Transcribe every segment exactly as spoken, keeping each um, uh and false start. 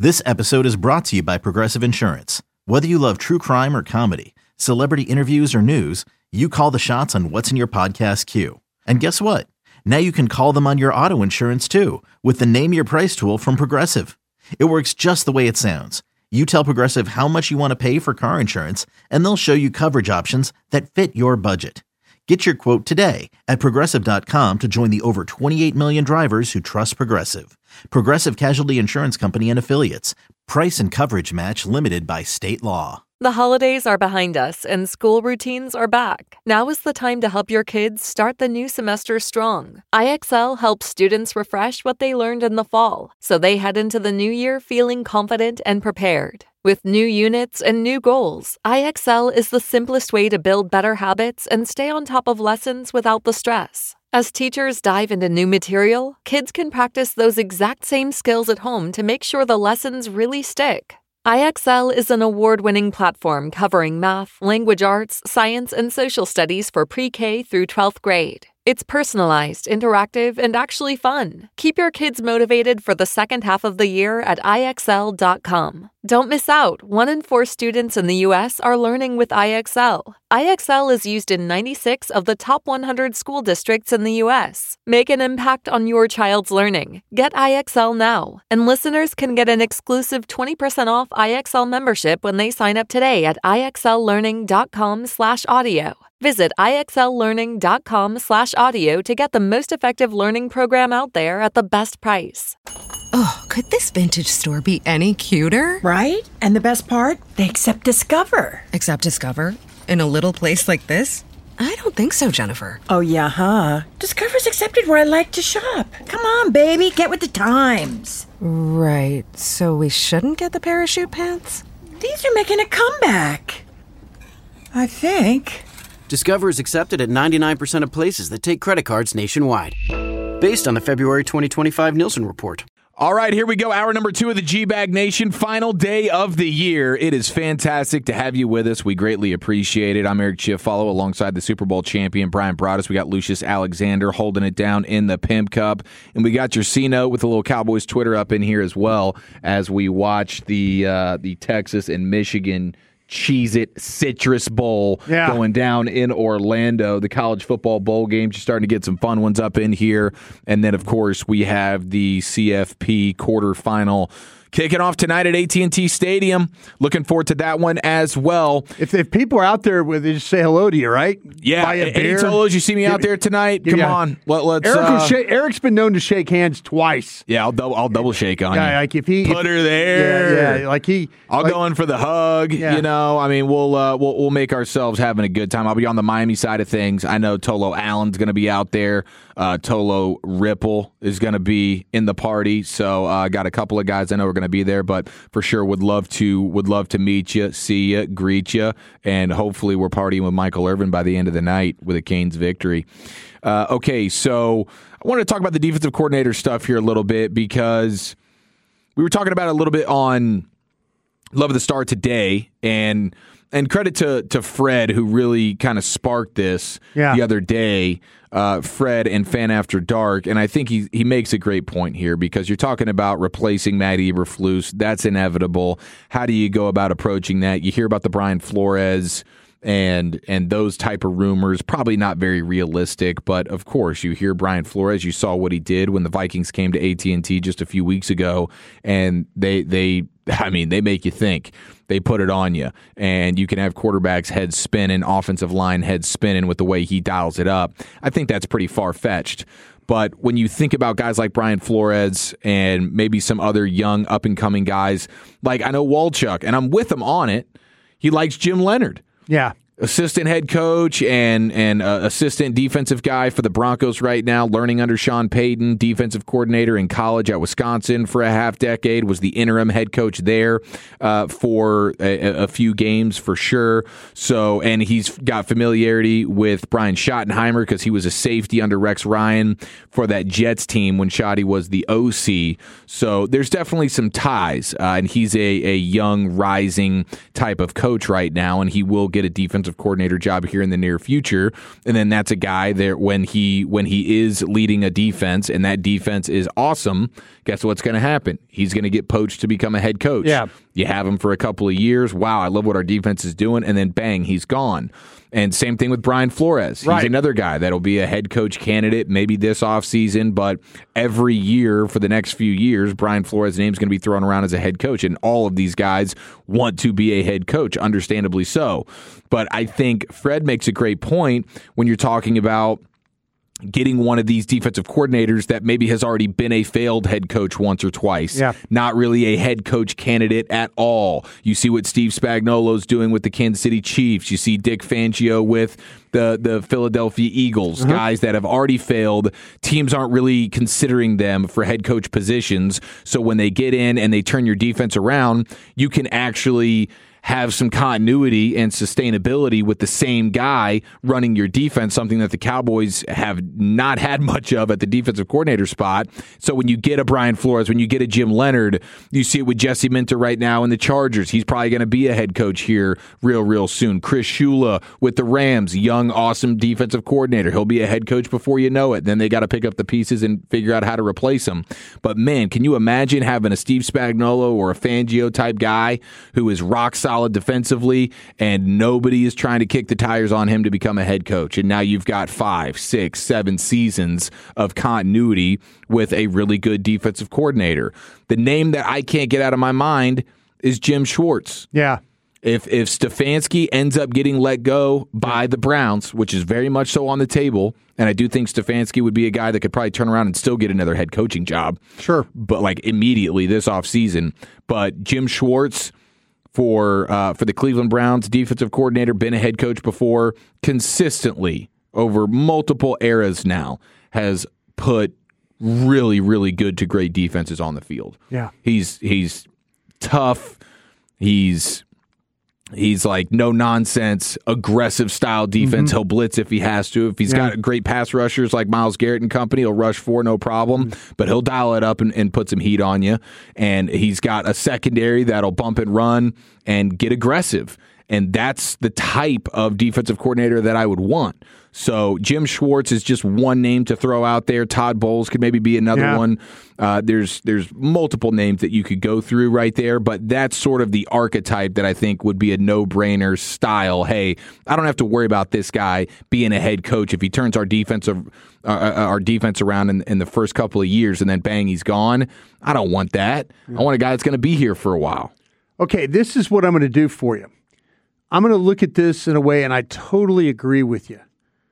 This episode is brought to you by Progressive Insurance. Whether you love true crime or comedy, celebrity interviews or news, you call the shots on what's in your podcast queue. And guess what? Now you can call them on your auto insurance too with the Name Your Price tool from Progressive. It works just the way it sounds. You tell Progressive how much you want to pay for car insurance, and they'll show you coverage options that fit your budget. Get your quote today at Progressive dot com to join the over twenty-eight million drivers who trust Progressive. Progressive Casualty Insurance Company and Affiliates. Price and coverage match limited by state law. The holidays are behind us and school routines are back. Now is the time to help your kids start the new semester strong. I X L helps students refresh what they learned in the fall, so they head into the new year feeling confident and prepared. With new units and new goals, I X L is the simplest way to build better habits and stay on top of lessons without the stress. As teachers dive into new material, kids can practice those exact same skills at home to make sure the lessons really stick. I X L is an award-winning platform covering math, language arts, science, and social studies for pre-K through twelfth grade. It's personalized, interactive, and actually fun. Keep your kids motivated for the second half of the year at I X L dot com. Don't miss out. One in four students in the U S are learning with I X L. I X L is used in ninety-six of the top one hundred school districts in the U S. Make an impact on your child's learning. Get I X L now. And listeners can get an exclusive twenty percent off I X L membership when they sign up today at I X L learning dot com slash audio. Visit I X L learning dot com slash audio to get the most effective learning program out there at the best price. Oh, could this vintage store be any cuter? Right? And the best part? They accept Discover. Accept Discover? In a little place like this? I don't think so, Jennifer. Oh, yeah, huh? Discover's accepted where I like to shop. Come on, baby, get with the times. Right, so we shouldn't get the parachute pants? These are making a comeback. I think. Discover is accepted at ninety-nine percent of places that take credit cards nationwide. Based on the February twenty twenty-five Nielsen report. All right, here we go. Hour number two of the G-Bag Nation. Final day of the year. It is fantastic to have you with us. We greatly appreciate it. I'm Eric Chiafalo alongside the Super Bowl champion, Brian Broaddus. We got Lucius Alexander holding it down in the Pimp Cup. And we got your C-Note with a little Cowboys Twitter up in here as well as we watch the uh, the Texas and Michigan Cheez-It Citrus Bowl yeah. going down in Orlando. The college football bowl games, you're starting to get some fun ones up in here. And then, of course, we have the C F P quarterfinal kicking off tonight at A T and T Stadium. Looking forward to that one as well. If, if people are out there with, they just say hello to you, right? Yeah. Buy a Any beer. Tolos, you see me out there tonight? Come yeah. on. Let, let's. Eric uh, shake, Eric's been known to shake hands twice. Yeah, I'll double, I'll double shake on yeah, you. Like if he put if, her there. Yeah, yeah. Like he. I'll like, go in for the hug. Yeah. You know, I mean, we'll uh, we'll we'll make ourselves having a good time. I'll be on the Miami side of things. I know Tolo Allen's going to be out there. Uh, Tolo Ripple is going to be in the party. So I uh, got a couple of guys I know are going to be there, but for sure would love to would love to meet you, see you, greet you, and hopefully we're partying with Michael Irvin by the end of the night with a Canes victory. Uh, okay, so I want to talk about the defensive coordinator stuff here a little bit because we were talking about it a little bit on Love of the Star today, and and credit to to Fred who really kind of sparked this yeah. the other day. Uh, Fred and Fan After Dark, and I think he he makes a great point here because you're talking about replacing Matt Eberflus. That's inevitable. How do you go about approaching that? You hear about the Brian Flores and and those type of rumors, probably not very realistic, but of course you hear Brian Flores. You saw what he did when the Vikings came to A T and T just a few weeks ago, and they they I mean they make you think. They put it on you, and you can have quarterbacks heads spinning, offensive line heads spinning with the way he dials it up. I think that's pretty far-fetched. But when you think about guys like Brian Flores and maybe some other young up-and-coming guys, like I know Walchuk, and I'm with him on it, he likes Jim Leonard. Yeah. Assistant head coach and and uh, assistant defensive guy for the Broncos right now, learning under Sean Payton, defensive coordinator in college at Wisconsin for a half decade, was the interim head coach there uh, for a, a few games for sure. So, and he's got familiarity with Brian Schottenheimer because he was a safety under Rex Ryan for that Jets team when Schotty was the O C. So there's definitely some ties, uh, and he's a, a young, rising type of coach right now, and he will get a defensive defensive coordinator job here in the near future. And then that's a guy there when he when he is leading a defense and that defense is awesome, guess what's going to happen? He's going to get poached to become a head coach. Yeah. You have him for a couple of years. Wow, I love what our defense is doing. And then bang, he's gone. And same thing with Brian Flores. He's right. another guy that'll be a head coach candidate maybe this offseason, but every year for the next few years, Brian Flores' name is going to be thrown around as a head coach. And all of these guys want to be a head coach, understandably so. But I think Fred makes a great point when you're talking about getting one of these defensive coordinators that maybe has already been a failed head coach once or twice. Yeah. Not really a head coach candidate at all. You see what Steve Spagnuolo's doing with the Kansas City Chiefs. You see Dick Fangio with the, the Philadelphia Eagles, uh-huh. guys that have already failed. Teams aren't really considering them for head coach positions. So when they get in and they turn your defense around, you can actually have some continuity and sustainability with the same guy running your defense, something that the Cowboys have not had much of at the defensive coordinator spot. So when you get a Brian Flores, when you get a Jim Leonard, you see it with Jesse Minter right now in the Chargers. He's probably going to be a head coach here real, real soon. Chris Shula with the Rams, young, awesome defensive coordinator. He'll be a head coach before you know it. Then they got to pick up the pieces and figure out how to replace him. But man, can you imagine having a Steve Spagnuolo or a Fangio type guy who is rock solid solid defensively, and nobody is trying to kick the tires on him to become a head coach. And now you've got five, six, seven seasons of continuity with a really good defensive coordinator. The name that I can't get out of my mind is Jim Schwartz. Yeah. If if Stefanski ends up getting let go by the Browns, which is very much so on the table, and I do think Stefanski would be a guy that could probably turn around and still get another head coaching job. Sure. But like immediately this offseason. But Jim Schwartz for uh, for the Cleveland Browns, defensive coordinator, been a head coach before, consistently over multiple eras now has put really, really good to great defenses on the field. Yeah. He's he's tough. He's He's like no nonsense, aggressive style defense. Mm-hmm. He'll blitz if he has to. If he's yeah. got great pass rushers like Myles Garrett and company, he'll rush four, no problem. Mm-hmm. But he'll dial it up and, and put some heat on you. And he's got a secondary that'll bump and run and get aggressive. And that's the type of defensive coordinator that I would want. So Jim Schwartz is just one name to throw out there. Todd Bowles could maybe be another yeah. one. Uh, there's there's multiple names that you could go through right there, but that's sort of the archetype that I think would be a no-brainer style. Hey, I don't have to worry about this guy being a head coach if he turns our defensive uh, our defense around in, in the first couple of years and then bang, he's gone. I don't want that. Yeah. I want a guy that's going to be here for a while. Okay, this is what I'm going to do for you. I'm going to look at this in a way, and I totally agree with you.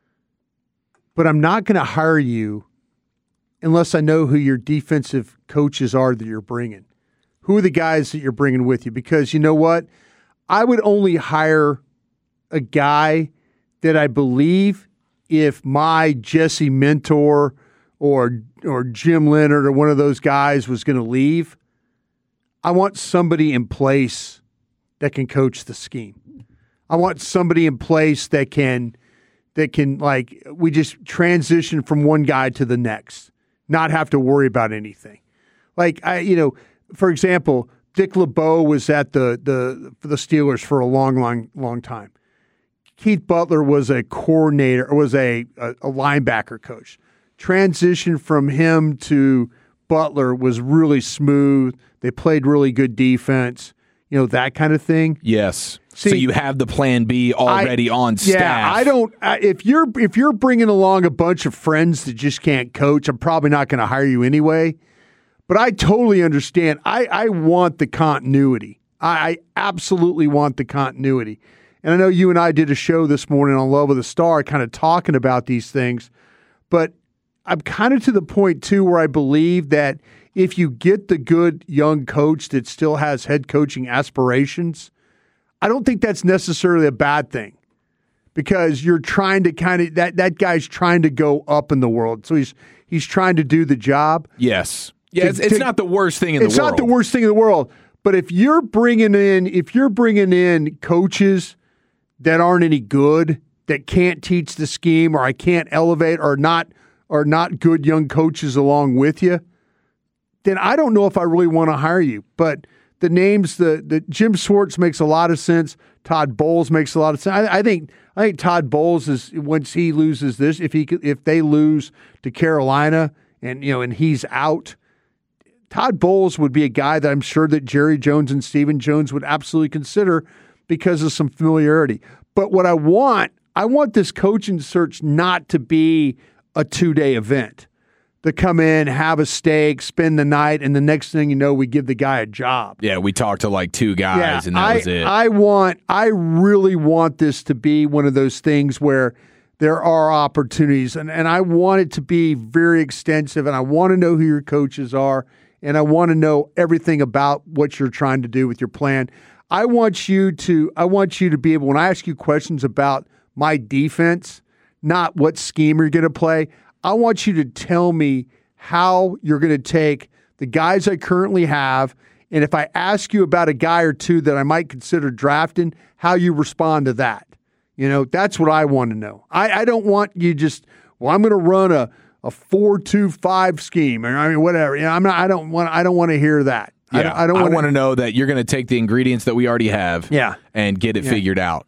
But I'm not going to hire you unless I know who your defensive coaches are that you're bringing. Who are the guys that you're bringing with you? Because you know what? I would only hire a guy that I believe if my Jesse Mentor or or Jim Leonard or one of those guys was going to leave, I want somebody in place that can coach the scheme. I want somebody in place that can that can like we just transition from one guy to the next, not have to worry about anything. Like I, you know, for example, Dick LeBeau was at the the for the Steelers for a long, long, long time. Keith Butler was a coordinator, was a, a, a linebacker coach. Transition from him to Butler was really smooth. They played really good defense. You know, that kind of thing. Yes. See, so you have the plan B already I, on staff. Yeah, I don't. I, if you're if you're bringing along a bunch of friends that just can't coach, I'm probably not going to hire you anyway. But I totally understand. I, I want the continuity. I, I absolutely want the continuity. And I know you and I did a show this morning on Love of the Star, kind of talking about these things. But I'm kind of to the point too where I believe that if you get the good young coach that still has head coaching aspirations, I don't think that's necessarily a bad thing, because you're trying to kind of that that guy's trying to go up in the world, so he's he's trying to do the job. Yes, yeah, to, it's, it's to, not the worst thing in the it's world. It's not the worst thing in the world. But if you're bringing in if you're bringing in coaches that aren't any good, that can't teach the scheme, or I can't elevate, or not or not good young coaches along with you, then I don't know if I really want to hire you. But the names, the, the Jim Schwartz makes a lot of sense. Todd Bowles makes a lot of sense. I, I think I think Todd Bowles is, once he loses this, if he if they lose to Carolina and you know and he's out, Todd Bowles would be a guy that I'm sure that Jerry Jones and Stephen Jones would absolutely consider because of some familiarity. But what I want, I want this coaching search not to be a two-day event. To come in, have a steak, spend the night, and the next thing you know, we give the guy a job. Yeah, we talked to like two guys, yeah, and that I, was it. I want, I really want this to be one of those things where there are opportunities, and, and I want it to be very extensive, and I want to know who your coaches are, and I want to know everything about what you're trying to do with your plan. I want you to, I want you to be able, when I ask you questions about my defense, not what scheme you're going to play, I want you to tell me how you're going to take the guys I currently have, and if I ask you about a guy or two that I might consider drafting, how you respond to that. You know, that's what I want to know. I, I don't want you just, well, I'm going to run a, a four two five scheme, or I mean, whatever. You know, I'm not. I don't want. I don't want to hear that. Yeah, I don't, I don't I want want to know that you're going to take the ingredients that we already have, Yeah. and get it Yeah. figured out.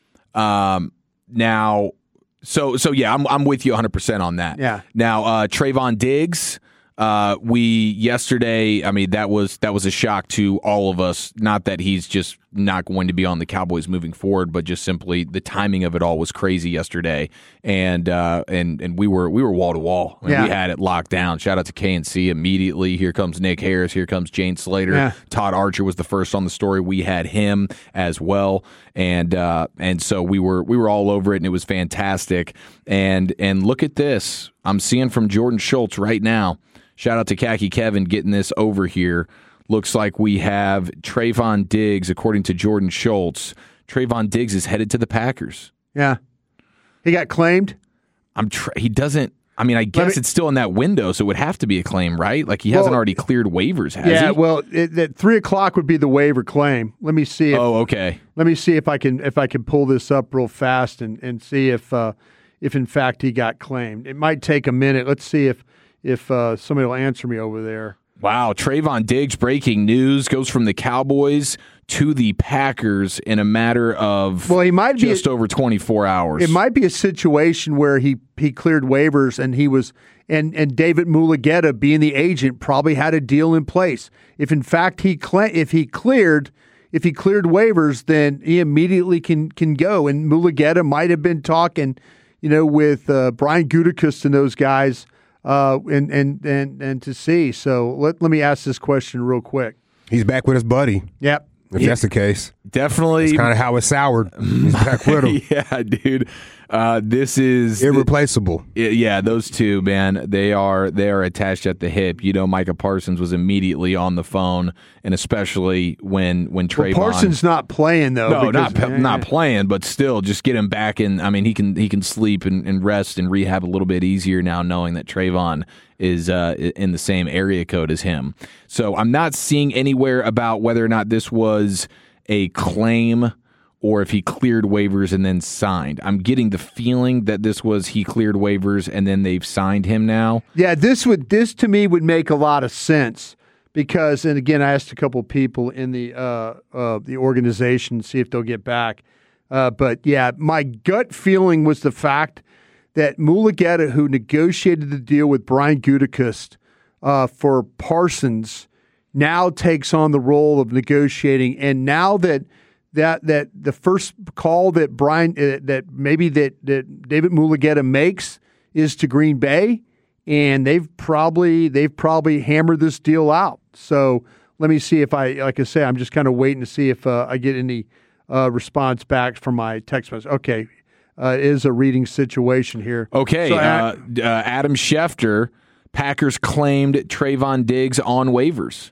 Um, now. So so yeah, I'm I'm with you one hundred percent on that. Yeah. Now uh, Trayvon Diggs, uh, we yesterday. I mean that was that was a shock to all of us. Not that he's just not going to be on the Cowboys moving forward, but just simply the timing of it all was crazy yesterday, and uh, and and we were we were wall to wall. I mean, Yeah. We had it locked down. Shout out to K and C immediately. Here comes Nick Harris. Here comes Jane Slater. Yeah. Todd Archer was the first on the story. We had him as well, and uh, and so we were we were all over it, and it was fantastic. And and look at this. I'm seeing from Jordan Schultz right now. Shout out to Khaki Kevin getting this over here. Looks like we have Trayvon Diggs, according to Jordan Schultz. Trayvon Diggs is headed to the Packers. Yeah. He got claimed. I'm. Tr- he doesn't. I mean, I guess me- it's still in that window, so it would have to be a claim, right? Like he hasn't Well, already cleared waivers, has Yeah. he? Well, it, at three o'clock would be the waiver claim. Let me see. If, oh, okay. Let me see if I can if I can pull this up real fast and, and see if uh, if in fact he got claimed. It might take a minute. Let's see if if uh, somebody will answer me over there. Wow, Trayvon Diggs, breaking news, goes from the Cowboys to the Packers in a matter of Well, he might be just over twenty-four hours. It might be a situation where he, he cleared waivers and he was and, and David Mulugeta, being the agent, probably had a deal in place. If in fact he cle- if he cleared if he cleared waivers, then he immediately can can go. And Mulugeta might have been talking, you know, with uh, Brian Gutekunst and those guys. Uh, and, and and and to see. So let let me ask this question real quick. He's back with his buddy. Yep. If that's the case, Definitely. it's kind of how it soured. He's back with him. Yeah, dude. Uh, this is Irreplaceable. yeah, those two, man, they are they are attached at the hip. You know, Micah Parsons was immediately on the phone, and especially when when Trayvon Well, Parsons not playing though. No, because- not not playing, but still, just get him back in. I mean, he can he can sleep and, and rest and rehab a little bit easier now, knowing that Trayvon is uh, in the same area code as him. So I'm not seeing anywhere about whether or not this was a claim or if he cleared waivers and then signed. I'm getting the feeling that this was he cleared waivers and then they've signed him now. Yeah, this would this to me would make a lot of sense because, and again, I asked a couple people in the uh, uh, the organization see if they'll get back. Uh, but yeah, my gut feeling was the fact that Mulugeta, who negotiated the deal with Brian Gutekunst uh, for Parsons, now takes on the role of negotiating, and now that. That that the first call that Brian uh, that maybe that, that David Mulugeta makes is to Green Bay, and they've probably they've probably hammered this deal out. So let me see if I like I say I'm just kind of waiting to see if uh, I get any uh, response back from my text message. Okay, uh, it is a reading situation here. Okay, So, uh, uh, uh, Adam Schefter, Packers claimed Trayvon Diggs on waivers.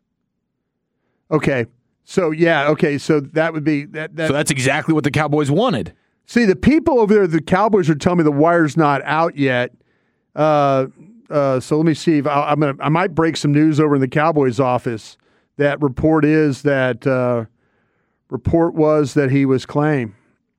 okay. So yeah, okay. So that would be that. that So that's exactly what the Cowboys wanted. See, the people over there, the Cowboys are telling me the wire's not out yet. Uh, uh, so let me see if I, I'm gonna. I might break some news over in the Cowboys office. That report is that uh, report was that he was claimed.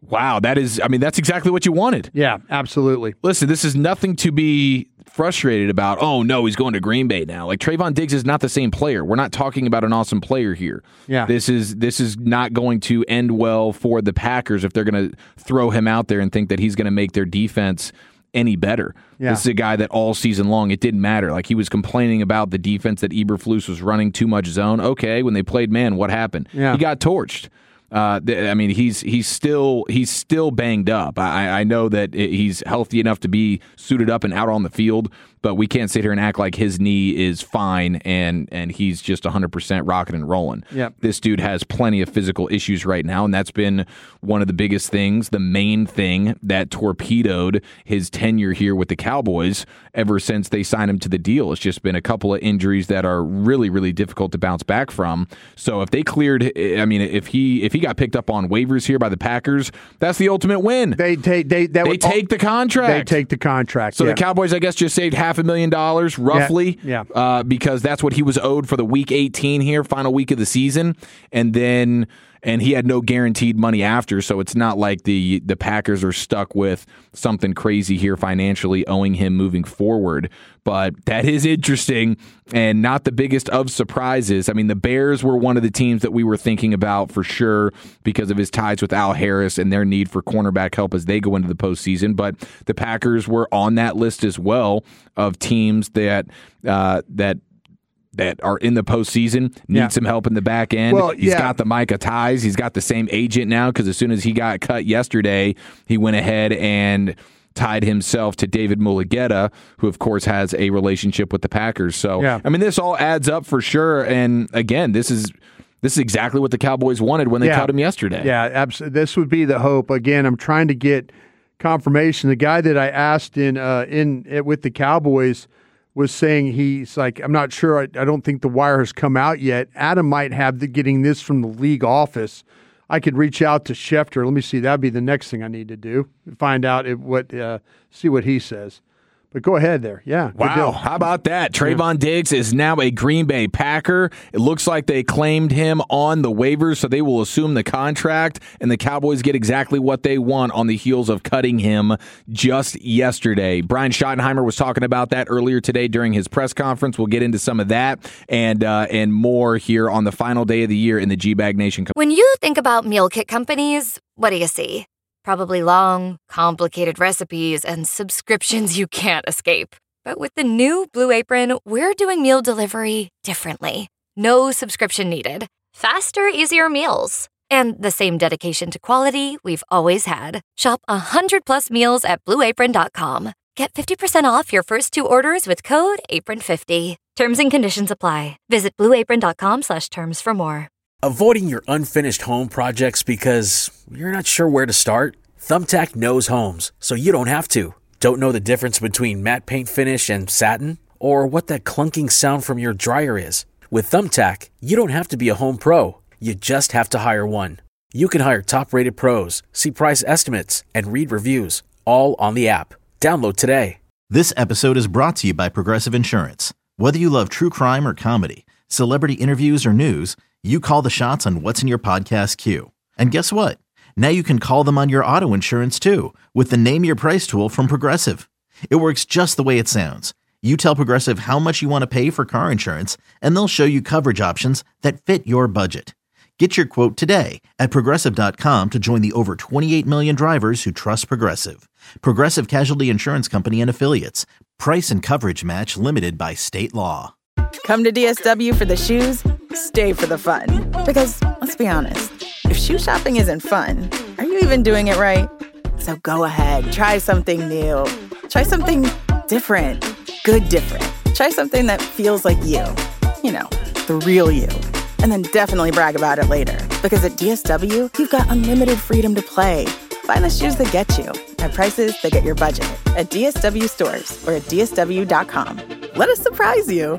Wow, that is, I mean, that's exactly what you wanted. Yeah, absolutely. Listen, this is nothing to be frustrated about. Oh, no, he's going to Green Bay now. Like, Trayvon Diggs is not the same player. We're not talking about an awesome player here. Yeah. This is this is not going to end well for the Packers if they're going to throw him out there and think that he's going to make their defense any better. Yeah. This is a guy that all season long, it didn't matter. Like, he was complaining about the defense that Eberflus was running too much zone. Okay, when they played man, what happened? Yeah. He got torched. Uh, th- I mean, he's he's still he's still banged up. I, I know that he's healthy enough to be suited up and out on the field, but we can't sit here and act like his knee is fine and and he's just one hundred percent rocking and rolling. Yep. This dude has plenty of physical issues right now, and that's been one of the biggest things, the main thing that torpedoed his tenure here with the Cowboys ever since they signed him to the deal. It's just been a couple of injuries that are really, really difficult to bounce back from. So if they cleared, I mean, if he if he got picked up on waivers here by the Packers, that's the ultimate win. They take they that They would, take the contract. They take the contract. So yeah. the Cowboys, I guess, just saved half a million dollars, roughly, Yeah, yeah. Uh, because that's what he was owed for the week eighteen here, final week of the season, and then and he had no guaranteed money after. So it's not like the the Packers are stuck with something crazy here financially owing him moving forward. But that is interesting and not the biggest of surprises. I mean, the Bears were one of the teams that we were thinking about for sure because of his ties with Al Harris and their need for cornerback help as they go into the postseason. But the Packers were on that list as well of teams that uh, that that are in the postseason, need Yeah. some help in the back end. Well, He's yeah. got the Micah ties. He's got the same agent now because as soon as he got cut yesterday, he went ahead and tied himself to David Mulugheta, who, of course, has a relationship with the Packers. So, Yeah. I mean, this all adds up for sure. And, again, this is this is exactly what the Cowboys wanted when they Yeah. cut him yesterday. Yeah, absolutely. This would be the hope. Again, I'm trying to get confirmation. The guy that I asked in uh, in with the Cowboys was saying he's like, I'm not sure. I, I don't think the wire has come out yet. Adam might have the, getting this from the league office. I could reach out to Schefter. Let me see. That'd be the next thing I need to do. Find out if, what, uh, see what he says. But go ahead there. Yeah. good Wow. deal. How about that? Trayvon Diggs is now a Green Bay Packer. It looks like they claimed him on the waivers, so they will assume the contract, and the Cowboys get exactly what they want on the heels of cutting him just yesterday. Brian Schottenheimer was talking about that earlier today during his press conference. We'll get into some of that and uh, and more here on the final day of the year in the G-Bag Nation. When you think about meal kit companies, what do you see? Probably long, complicated recipes and subscriptions you can't escape. But with the new Blue Apron, we're doing meal delivery differently. No subscription needed. Faster, easier meals. And the same dedication to quality we've always had. Shop one hundred plus meals at blue apron dot com. Get fifty percent off your first two orders with code apron fifty. Terms and conditions apply. Visit blue apron dot com slash terms for more. Avoiding your unfinished home projects because you're not sure where to start? Thumbtack knows homes, so you don't have to. Don't know the difference between matte paint finish and satin? Or what that clunking sound from your dryer is? With Thumbtack, you don't have to be a home pro. You just have to hire one. You can hire top-rated pros, see price estimates, and read reviews, all on the app. Download today. This episode is brought to you by Progressive Insurance. Whether you love true crime or comedy, celebrity interviews or news, you call the shots on what's in your podcast queue. And guess what? Now you can call them on your auto insurance too with the Name Your Price tool from Progressive. It works just the way it sounds. You tell Progressive how much you want to pay for car insurance, and they'll show you coverage options that fit your budget. Get your quote today at Progressive dot com to join the over twenty-eight million drivers who trust Progressive. Progressive Casualty Insurance Company and Affiliates. Price and coverage match limited by state law. Come to D S W for the shoes, stay for the fun. Because, let's be honest, if shoe shopping isn't fun, are you even doing it right? So go ahead, try something new. Try something different. Good different. Try something that feels like you. You know, the real you. And then definitely brag about it later. Because at D S W, you've got unlimited freedom to play. Find the shoes that get you at prices that get your budget at D S W stores or at D S W dot com. Let us surprise you.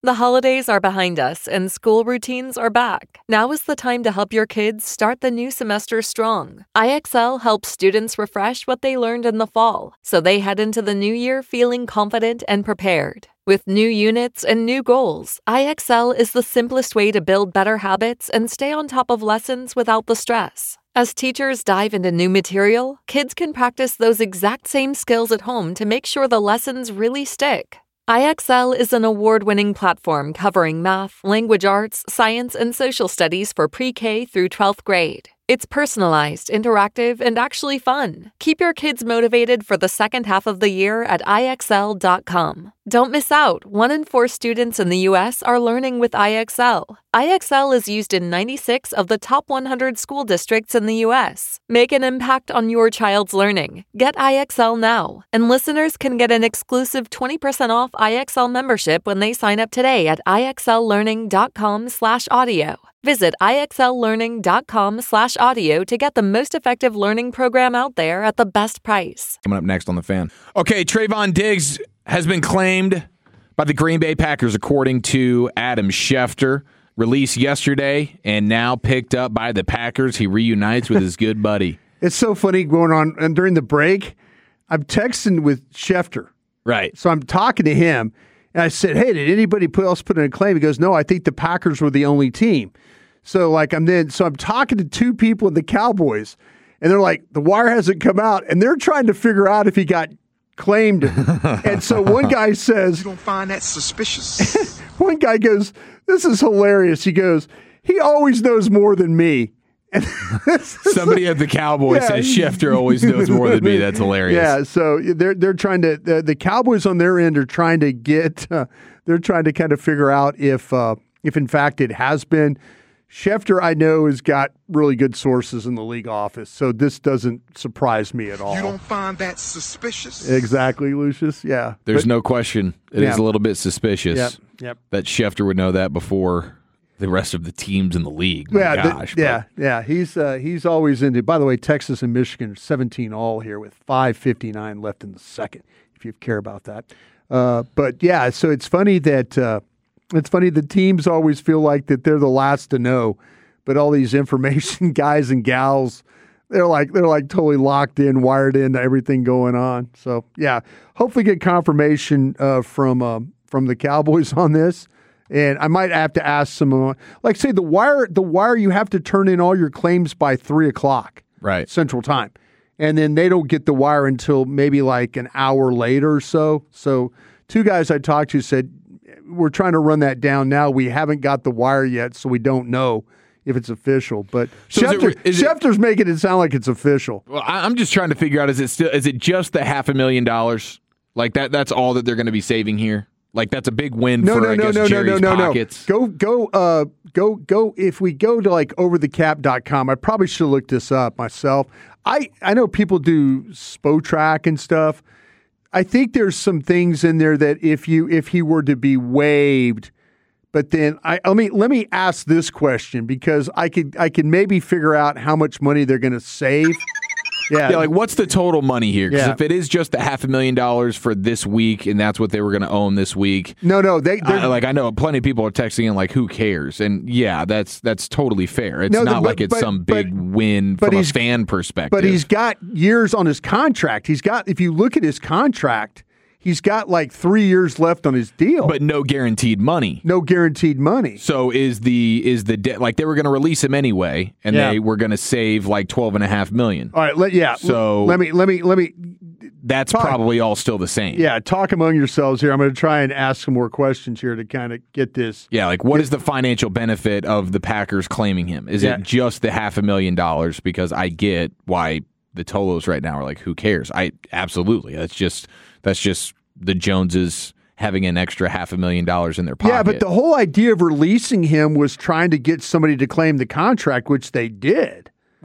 The holidays are behind us and school routines are back. Now is the time to help your kids start the new semester strong. I X L helps students refresh what they learned in the fall, so they head into the new year feeling confident and prepared. With new units and new goals, I X L is the simplest way to build better habits and stay on top of lessons without the stress. As teachers dive into new material, kids can practice those exact same skills at home to make sure the lessons really stick. I X L is an award-winning platform covering math, language arts, science, and social studies for pre-K through twelfth grade. It's personalized, interactive, and actually fun. Keep your kids motivated for the second half of the year at I X L dot com. Don't miss out. One in four students in the U S are learning with I X L. I X L is used in ninety-six of the top one hundred school districts in the U S. Make an impact on your child's learning. Get I X L now. And listeners can get an exclusive twenty percent off I X L membership when they sign up today at I X L learning dot com slash audio. Visit I X L learning dot com slash audio to get the most effective learning program out there at the best price. Coming up next on The Fan. Okay, Trayvon Diggs has been claimed by the Green Bay Packers, according to Adam Schefter. Released yesterday and now picked up by the Packers. He reunites with his good buddy. It's so funny going on. And during the break, I'm texting with Schefter. Right. So I'm talking to him, and I said, hey, did anybody put, else put in a claim? He goes, no, I think the Packers were the only team. So like I'm then, so I'm talking to two people in the Cowboys, and they're like, the wire hasn't come out, and they're trying to figure out if he got claimed. And so one guy says, you don't find that suspicious? One guy goes, this is hilarious. He goes, he always knows more than me. And somebody at the Cowboys yeah. says Schefter always knows more than me. That's hilarious. Yeah, so they're they're trying to the, the Cowboys on their end are trying to get uh, they're trying to kind of figure out if uh, if in fact it has been. Schefter, I know, has got really good sources in the league office, so this doesn't surprise me at all. You don't find that suspicious? Exactly, Lucius. Yeah. There's but, no question. It yeah. is a little bit suspicious yep. Yep. that Schefter would know that before the rest of the teams in the league. My yeah, gosh. The, yeah, yeah. He's uh, he's always into. By the way, Texas and Michigan are seventeen all here with five fifty-nine left in the second, if you care about that. Uh, but, yeah, so it's funny that uh, – It's funny, the teams always feel like that they're the last to know, but all these information guys and gals, they're like they're like totally locked in, wired into everything going on. So yeah, hopefully get confirmation uh, from uh, from the Cowboys on this, and I might have to ask some, uh, like say the wire, the wire, you have to turn in all your claims by three o'clock, right, Central Time, and then they don't get the wire until maybe like an hour later or so. So two guys I talked to said, we're trying to run that down now. We haven't got the wire yet, so we don't know if it's official. But so Schefter, is it, is Schefter's it, making it sound like it's official. Well, I'm just trying to figure out, is it still is it just the half a million dollars? Like that that's all that they're going to be saving here? Like that's a big win no, for no, I no, guess no, Jerry's no, no, pockets. No. Go go uh go go if we go to like over the cap dot com, I probably should look this up myself. I, I know people do Spotrac and stuff. I think there's some things in there that if you if he were to be waived, but then I let me let me ask this question because I could I could maybe figure out how much money they're going to save. Yeah. yeah, like what's the total money here? Because yeah. if it is just a half a million dollars for this week, and that's what they were going to own this week, no, no, they uh, like I know plenty of people are texting in like, who cares? And yeah, that's that's totally fair. It's no, not but, like it's but, some big but, win but from a fan perspective. But he's got years on his contract. He's got if you look at his contract. He's got like three years left on his deal, but no guaranteed money. No guaranteed money. So is the is the debt like they were going to release him anyway, and yeah. they were going to save like twelve and a half million. All right, let, yeah. So let me let me let me. That's talk. probably all still the same. Yeah, talk among yourselves here. I'm going to try and ask some more questions here to kind of get this. Yeah, like what is the financial benefit of the Packers claiming him? Is yeah. it just the half a million dollars? Because I get why the Tolos right now are like, who cares? I absolutely. That's just. That's just the Joneses having an extra half a million dollars in their pocket. Yeah, but the whole idea of releasing him was trying to get somebody to claim the contract, which they did. Right.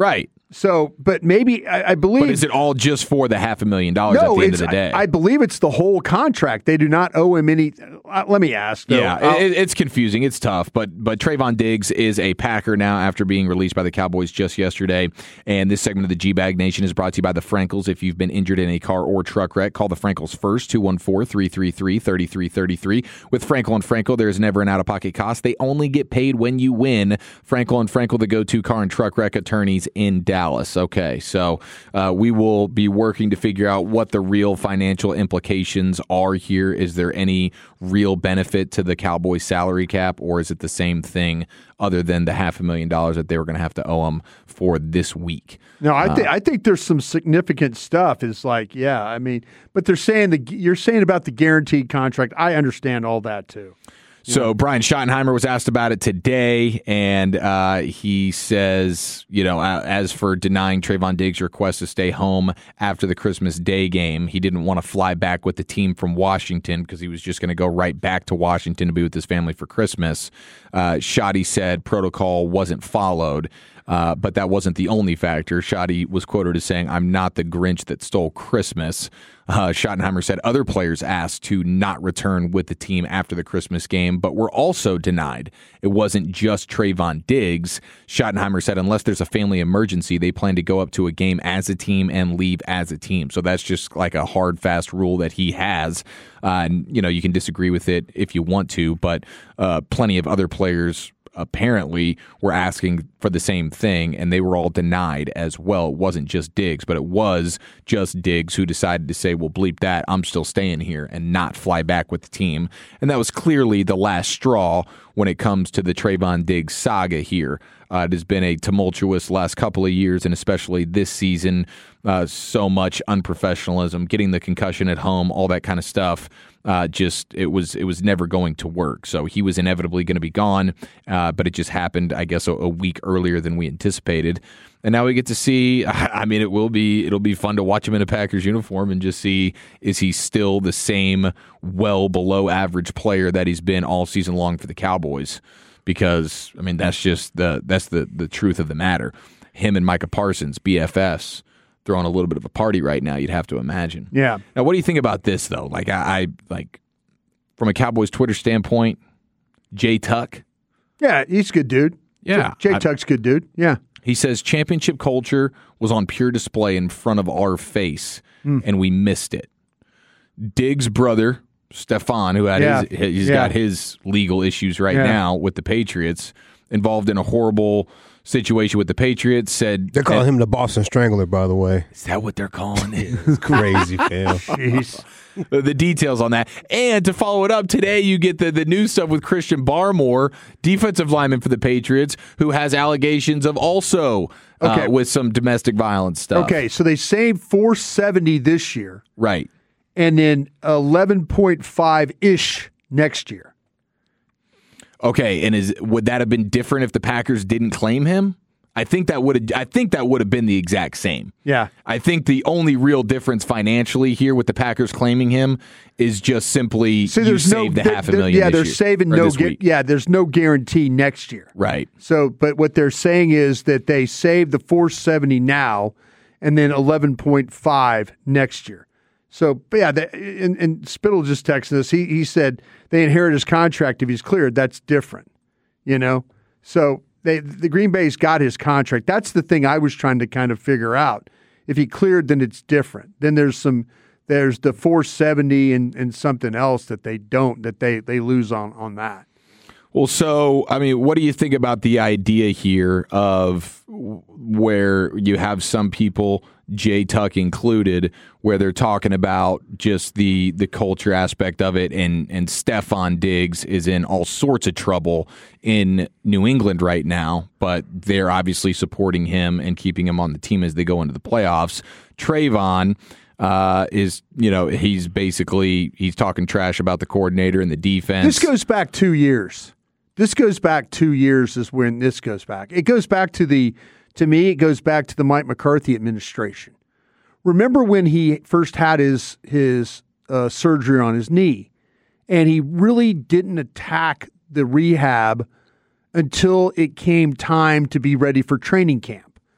So, but maybe I, I believe. But is it all just for the half a million dollars no, at the end it's, of the day? I, I believe it's the whole contract. They do not owe him any. Uh, let me ask. Though. Yeah, it, it's confusing. It's tough. But but Trayvon Diggs is a Packer now after being released by the Cowboys just yesterday. And this segment of the G-Bag Nation is brought to you by the Frankels. If you've been injured in a car or truck wreck, call the Frankels first, two one four, three three three, three three three three. With Frankel and Frankel, there is never an out-of-pocket cost. They only get paid when you win. Frankel and Frankel, the go-to car and truck wreck attorneys in Dallas. Okay, so uh, we will be working to figure out what the real financial implications are here. Is there any real benefit to the Cowboys salary cap, or is it the same thing other than the half a million dollars that they were going to have to owe them for this week? No, I think uh, I think there's some significant stuff. Is like, yeah, I mean, but they're saying the you're saying about the guaranteed contract. I understand all that too. So Brian Schottenheimer was asked about it today, and uh, he says, you know, uh, as for denying Trayvon Diggs' request to stay home after the Christmas Day game, he didn't want to fly back with the team from Washington because he was just going to go right back to Washington to be with his family for Christmas. Uh, Schotty said protocol wasn't followed. Uh, but that wasn't the only factor. Schotty was quoted as saying, "I'm not the Grinch that stole Christmas." Uh, Schottenheimer said other players asked to not return with the team after the Christmas game, but were also denied. It wasn't just Trayvon Diggs. Schottenheimer said unless there's a family emergency, they plan to go up to a game as a team and leave as a team. So that's just like a hard, fast rule that he has. Uh, and, you know, you can disagree with it if you want to, but uh, plenty of other players apparently were asking for the same thing, and they were all denied as well. It wasn't just Diggs, but it was just Diggs who decided to say, well, bleep that, I'm still staying here, and not fly back with the team. And that was clearly the last straw when it comes to the Trayvon Diggs saga here. Uh, it has been a tumultuous last couple of years, and especially this season, uh, so much unprofessionalism, getting the concussion at home, all that kind of stuff. Uh, just it was it was never going to work. So he was inevitably going to be gone, uh, but it just happened, I guess, a, a week earlier than we anticipated. And now we get to see. I mean, it will be it'll be fun to watch him in a Packers uniform and just see, is he still the same well below average player that he's been all season long for the Cowboys? Because I mean, that's just the that's the the truth of the matter. Him and Micah Parsons, B F Fs, throwing a little bit of a party right now, you'd have to imagine. Yeah. Now, what do you think about this, though? Like, I, I like, from a Cowboys Twitter standpoint, Jay Tuck. Yeah, he's a good dude. Yeah. Jay I, Tuck's a good dude. Yeah. He says championship culture was on pure display in front of our face, mm. and we missed it. Diggs' brother, Stefan, who had yeah. his, he's yeah. got his legal issues right yeah. now with the Patriots, involved in a horrible situation with the Patriots, said they're calling him the Boston Strangler, by the way. Is that what they're calling it? It's crazy, fam. Jeez. The details on that. And to follow it up, today you get the, the new stuff with Christian Barmore, defensive lineman for the Patriots, who has allegations of also uh, okay. with some domestic violence stuff. Okay, so they saved four seventy this year. Right. And then eleven point five-ish next year. Okay, and is would that have been different if the Packers didn't claim him? I think that would have. I think that would have been the exact same. Yeah. I think the only real difference financially here with the Packers claiming him is just simply See, you there's saved no, the half a million. Yeah, this they're year, saving or no. this Gu- week. yeah, there's no guarantee next year. Right. So, but what they're saying is that they saved the four seventy now, and then eleven point five next year. So, but yeah, the, and, and Spittle just texted us. He he said they inherit his contract if he's cleared. That's different, you know. So they the Green Bay's got his contract. That's the thing I was trying to kind of figure out. If he cleared, then it's different. Then there's some there's the four seventy and, and something else that they don't that they they lose on on that. Well, so, I mean, what do you think about the idea here of where you have some people, Jay Tuck included, where they're talking about just the the culture aspect of it, and, and Stefon Diggs is in all sorts of trouble in New England right now, but they're obviously supporting him and keeping him on the team as they go into the playoffs. Trayvon uh, is, you know, he's basically, he's talking trash about the coordinator and the defense. This goes back two years. This goes back two years is when this goes back. It goes back to the, to me, it goes back to the Mike McCarthy administration. Remember when he first had his his uh, surgery on his knee, and he really didn't attack the rehab until it came time to be ready for training camp.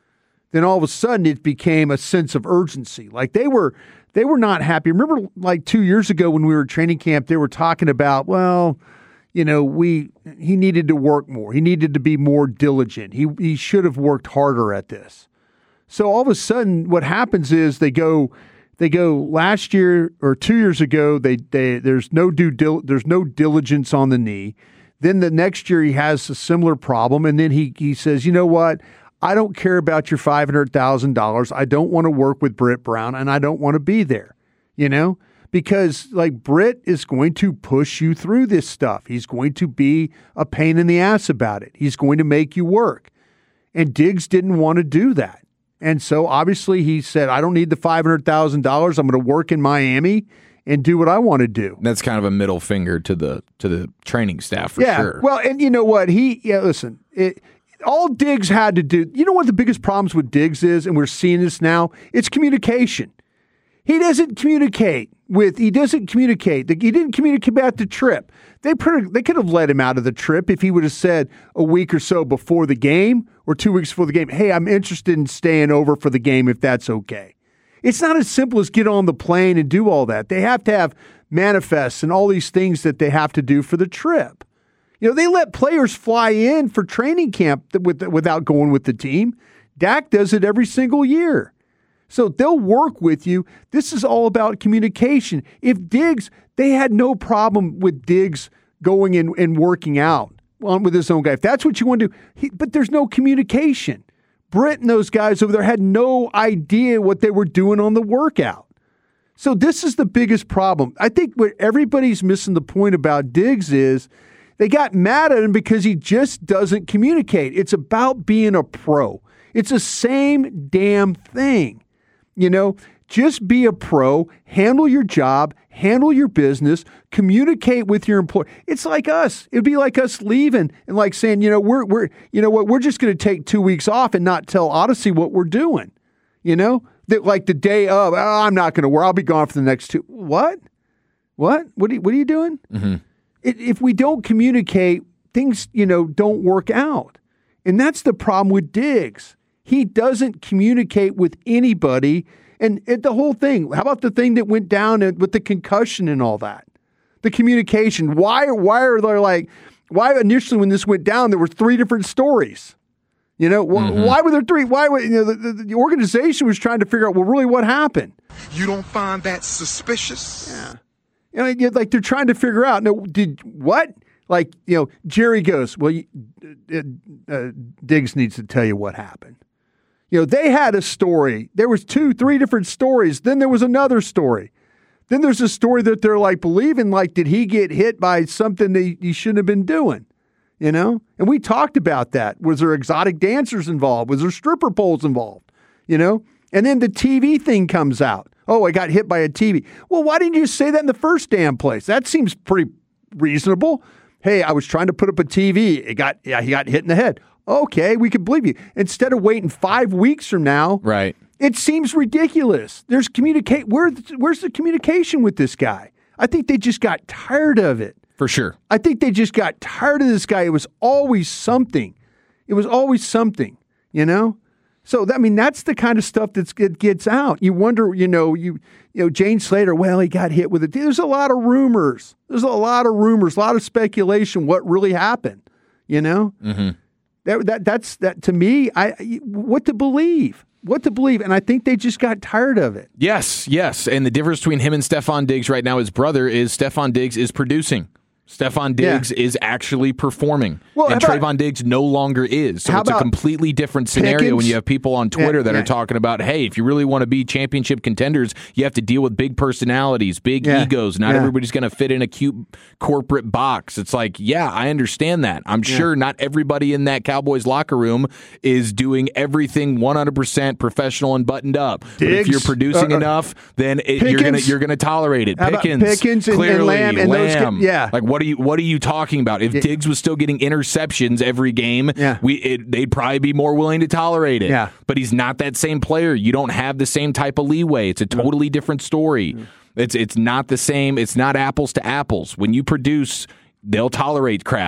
then all of a sudden it became a sense of urgency. Like they were they were not happy. Remember like two years ago when we were at training camp, they were talking about, well, you know, we he needed to work more. He needed to be more diligent. He he should have worked harder at this. So all of a sudden what happens is they go they go last year or two years ago, they they there's no due dil, there's no diligence on the knee. Then the next year he has a similar problem, and then he he says, you know what? I don't care about your five hundred thousand dollars. I don't want to work with Britt Brown, and I don't want to be there, you know, because like Britt is going to push you through this stuff. He's going to be a pain in the ass about it. He's going to make you work. And Diggs didn't want to do that. And so obviously he said, I don't need the five hundred thousand dollars. I'm going to work in Miami and do what I want to do. That's kind of a middle finger to the to the training staff for yeah. sure. Well, and you know what? He, yeah, listen, it, all Diggs had to do, you know what the biggest problems with Diggs is, and we're seeing this now? It's communication. He doesn't communicate with, he doesn't communicate. He didn't communicate about the trip. They pretty, they could have let him out of the trip if he would have said a week or so before the game or two weeks before the game, hey, I'm interested in staying over for the game if that's okay. It's not as simple as get on the plane and do all that. They have to have manifests and all these things that they have to do for the trip. You know, they let players fly in for training camp with, without going with the team. Dak does it every single year. So they'll work with you. This is all about communication. If Diggs, they had no problem with Diggs going in and working out on with his own guy. If that's what you want to do, he, but there's no communication. Britt and those guys over there had no idea what they were doing on the workout. So this is the biggest problem. I think what everybody's missing the point about Diggs is they got mad at him because he just doesn't communicate. It's about being a pro. It's the same damn thing. You know, just be a pro, handle your job, handle your business, communicate with your employer. It's like us. It'd be like us leaving and like saying, you know, we're we're you know what, we're just going to take two weeks off and not tell Odyssey what we're doing. You know, that like the day of, oh, I'm not going to work. I'll be gone for the next two. What? What? What are you, what are you doing? Mm-hmm. It, if we don't communicate, things, you know, don't work out. And that's the problem with Diggs. He doesn't communicate with anybody. And it, the whole thing, how about the thing that went down with the concussion and all that? The communication. Why, why are there like, why initially when this went down, there were three different stories? You know, mm-hmm. why were there three? Why were, you know, the, the, the organization was trying to figure out, well, really what happened? You don't find that suspicious? Yeah. You know, like they're trying to figure out, no, did what? Like, you know, Jerry goes, well, you, uh, uh, Diggs needs to tell you what happened. You know, they had a story. There was two, three different stories. Then there was another story. Then there's a story that they're like believing, like, did he get hit by something that he, he shouldn't have been doing? You know? And we talked about that. Was there exotic dancers involved? Was there stripper poles involved? You know? And then the T V thing comes out. Oh, I got hit by a T V. Well, why didn't you say that in the first damn place? That seems pretty reasonable. Hey, I was trying to put up a T V. It got, yeah, he got hit in the head. Okay, we could believe you. Instead of waiting five weeks from now, right? It seems ridiculous. There's communicate. Where, where's the communication with this guy? I think they just got tired of it. For sure. I think they just got tired of this guy. It was always something. It was always something, you know? So, I mean, that's the kind of stuff that gets out. You wonder, you know, you you know, Jane Slater, well, he got hit with it. There's a lot of rumors. There's a lot of rumors, a lot of speculation what really happened, you know? Mm-hmm. That, that That's, that to me, I what to believe. What to believe, and I think they just got tired of it. Yes, yes, and the difference between him and Stefon Diggs right now, his brother, is Stefon Diggs is producing. Stefon Diggs yeah. is actually performing, well, and about, Trayvon Diggs no longer is. So it's a completely different scenario Pickens? When you have people on Twitter yeah, that yeah. are talking about, hey, if you really want to be championship contenders, you have to deal with big personalities, big yeah. egos. Not yeah. everybody's going to fit in a cute corporate box. It's like, yeah, I understand that. I'm yeah. sure not everybody in that Cowboys locker room is doing everything one hundred percent professional and buttoned up. Diggs, but if you're producing uh, uh, enough, then it, you're going to you're going to tolerate it. Pickens, Pickens and, clearly, and Lamb, and Lamb. Those, yeah. Like, what What are you What are you talking about? If yeah. Diggs was still getting interceptions every game, yeah. we it, they'd probably be more willing to tolerate it. Yeah. But he's not that same player. You don't have the same type of leeway. It's a totally mm-hmm. different story. Mm-hmm. It's it's not the same. It's not apples to apples. When you produce, they'll tolerate crap.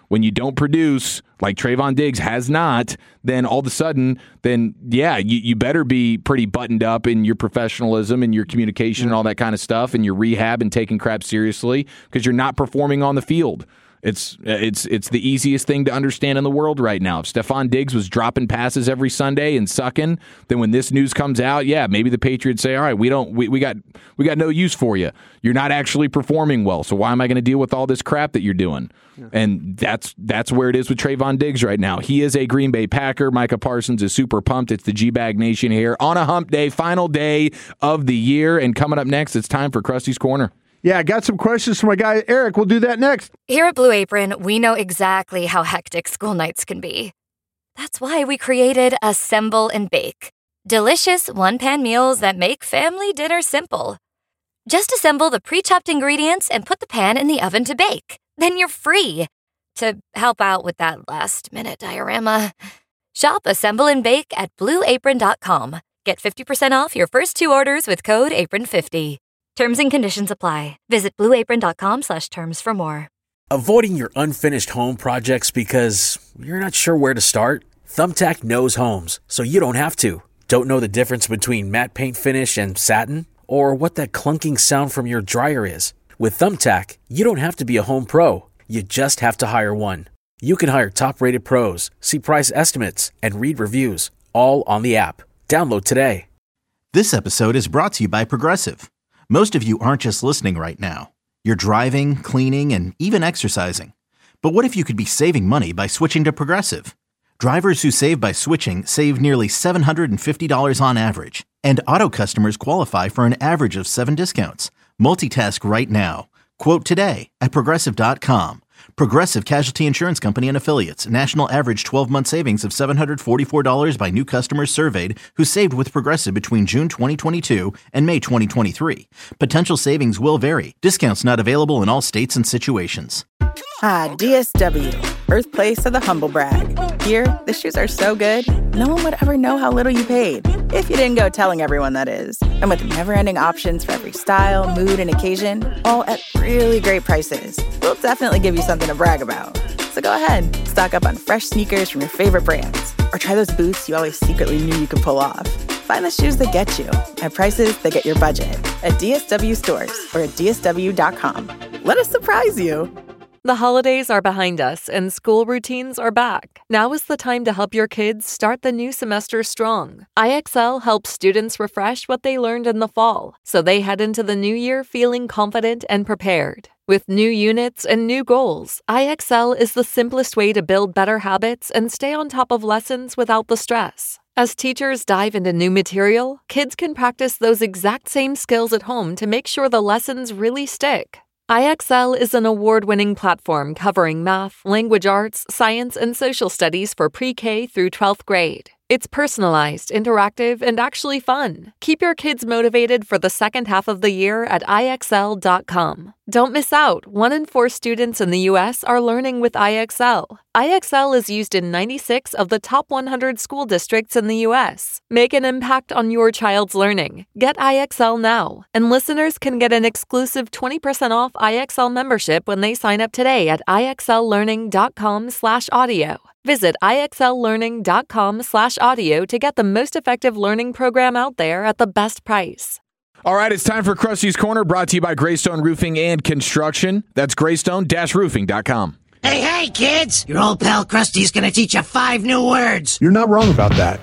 When you don't produce, like Trayvon Diggs has not, then all of a sudden, then, yeah, you, you better be pretty buttoned up in your professionalism and your communication and all that kind of stuff and your rehab and taking crap seriously because you're not performing on the field. It's it's it's the easiest thing to understand in the world right now. If Stephon Diggs was dropping passes every Sunday and sucking, then when this news comes out, yeah, maybe the Patriots say, all right, we don't we, we got we got no use for you. You're not actually performing well, so why am I going to deal with all this crap that you're doing? Yeah. And that's that's where it is with Trayvon Diggs right now. He is a Green Bay Packer. Micah Parsons is super pumped. It's the G-Bag Nation here on a hump day, final day of the year. And coming up next, it's time for Krusty's Corner. Yeah, I got some questions for my guy, Eric. We'll do that next. Here at Blue Apron, we know exactly how hectic school nights can be. That's why we created Assemble and Bake. Delicious one-pan meals that make family dinner simple. Just assemble the pre-chopped ingredients and put the pan in the oven to bake. Then you're free to help out with that last-minute diorama. Shop Assemble and Bake at blue apron dot com. Get fifty percent off your first two orders with code apron fifty. Terms and conditions apply. Visit blue apron dot com slash terms for more. Avoiding your unfinished home projects because you're not sure where to start? Thumbtack knows homes, so you don't have to. Don't know the difference between matte paint finish and satin? Or what that clunking sound from your dryer is? With Thumbtack, you don't have to be a home pro. You just have to hire one. You can hire top-rated pros, see price estimates, and read reviews, all on the app. Download today. This episode is brought to you by Progressive. Most of you aren't just listening right now. You're driving, cleaning, and even exercising. But what if you could be saving money by switching to Progressive? Drivers who save by switching save nearly seven hundred fifty dollars on average. And auto customers qualify for an average of seven discounts. Multitask right now. Quote today at progressive dot com. Progressive Casualty Insurance Company and Affiliates. National average twelve-month savings of seven hundred forty-four dollars by new customers surveyed who saved with Progressive between June twenty twenty-two and May twenty twenty-three. Potential savings will vary. Discounts not available in all states and situations. Ah, D S W, birthplace of the humble brag. Here, the shoes are so good, no one would ever know how little you paid. If you didn't go telling everyone, that is. And with never-ending options for every style, mood, and occasion, all at really great prices, we'll definitely give you something to brag about. So go ahead, stock up on fresh sneakers from your favorite brands, or try those boots you always secretly knew you could pull off. Find the shoes that get you at prices that get your budget at D S W stores or at D S W dot com. Let us surprise you. The holidays are behind us and school routines are back. Now is the time to help your kids start the new semester strong. I X L helps students refresh what they learned in the fall, so they head into the new year feeling confident and prepared. With new units and new goals, I X L is the simplest way to build better habits and stay on top of lessons without the stress. As teachers dive into new material, kids can practice those exact same skills at home to make sure the lessons really stick. I X L is an award-winning platform covering math, language arts, science, and social studies for pre-K through twelfth grade. It's personalized, interactive, and actually fun. Keep your kids motivated for the second half of the year at I X L dot com. Don't miss out. One in four students in the U S are learning with I X L. I X L is used in ninety-six of the top one hundred school districts in the U S. Make an impact on your child's learning. Get I X L now. And listeners can get an exclusive twenty percent off I X L membership when they sign up today at I X L learning dot com slash audio. Visit I X L learning dot com slash audio to get the most effective learning program out there at the best price. All right, it's time for Krusty's Corner, brought to you by Greystone Roofing and Construction. That's greystone dash roofing dot com. Hey, hey, kids! Your old pal Krusty's gonna teach you five new words. You're not wrong about that.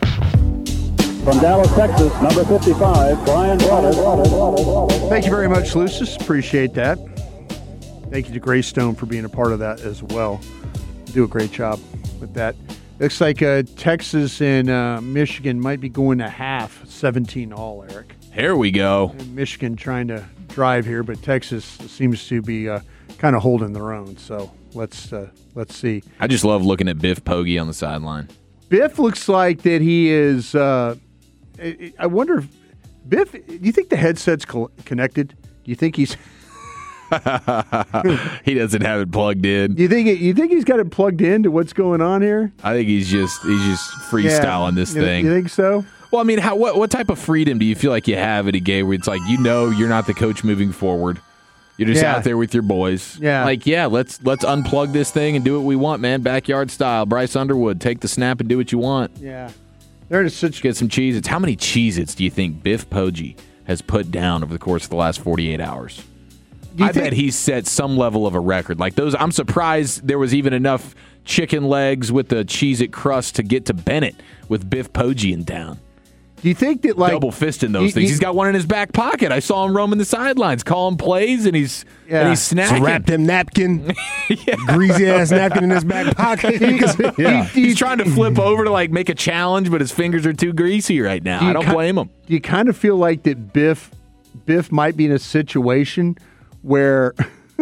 From Dallas, Texas, number fifty-five, Brian Waters. Thank you very much, Lucis. Appreciate that. Thank you to Greystone for being a part of that as well. You do a great job with that. Looks like uh, Texas and uh, Michigan might be going to half, seventeen all, Eric. Here we go. And Michigan trying to drive here, but Texas seems to be uh, kind of holding their own. So let's uh, let's see. I just love looking at Biff Poggi on the sideline. Biff looks like that he is. Uh, I wonder if Biff. Do you think the headset's co- connected? Do you think he's? He doesn't have it plugged in. You think it, you think he's got it plugged in to what's going on here? I think he's just he's just freestyling yeah. this you, thing. You think so? Well, I mean, how what what type of freedom do you feel like you have at a game where it's like you know you're not the coach moving forward? You're just Yeah. out there with your boys. Yeah. Like, yeah, let's let's unplug this thing and do what we want, man. Backyard style. Bryce Underwood, take the snap and do what you want. Yeah. They're just such Get some Cheez-Its. How many Cheez-Its do you think Biff Poggi has put down over the course of the last forty-eight hours? Do you I think- bet he's set some level of a record. Like those, I'm surprised there was even enough chicken legs with the Cheez-It crust to get to Bennett with Biff Poggi in town. Do you think that, like, double fisting those you- things? you- He's got one in his back pocket. I saw him roaming the sidelines, calling plays, and he's Yeah. and he's snacking. So wrap them napkin, greasy ass napkin in his back pocket. Yeah. He's trying to flip over to like make a challenge, but his fingers are too greasy right now. Do you I don't ki- blame him. Do you kind of feel like that Biff Biff might be in a situation where